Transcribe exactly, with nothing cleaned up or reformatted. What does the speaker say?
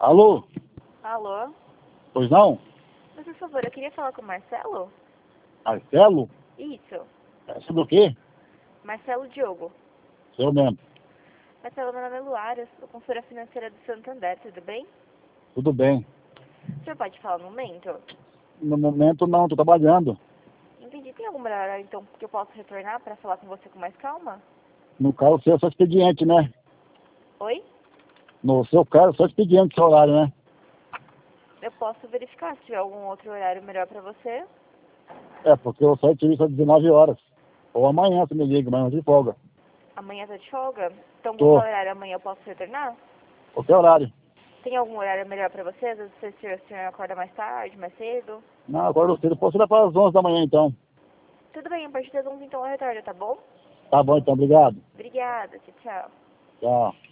Alô? Alô? Pois não? Mas, por favor, eu queria falar com o Marcelo? Marcelo? Isso. É sobre o quê? Marcelo Diogo. Seu mesmo. Marcelo, meu nome é Luara, eu sou consultora financeira do Santander, tudo bem? Tudo bem. O senhor pode falar no momento? No momento não, tô trabalhando. Entendi. Tem alguma hora, então, que eu possa retornar para falar com você com mais calma? No caso, seu é só expediente, né? Oi? No seu caso, só expediente, seu horário, né? Eu posso verificar se tiver algum outro horário melhor para você. É, porque eu saio de serviço às dezenove horas. Ou amanhã você me liga, amanhã de folga. Amanhã tá de folga? Então, com qual Tô. horário amanhã eu posso retornar? Qualquer horário. Tem algum horário melhor para você? Às vezes o senhor, o senhor acorda mais tarde, mais cedo? Não, agora cedo. Posso ir para as onze da manhã, então. Tudo bem, a partir das onze então eu retorno, tá bom? Tá bom, então. Obrigado. Obrigada, tchau, tchau. Tchau.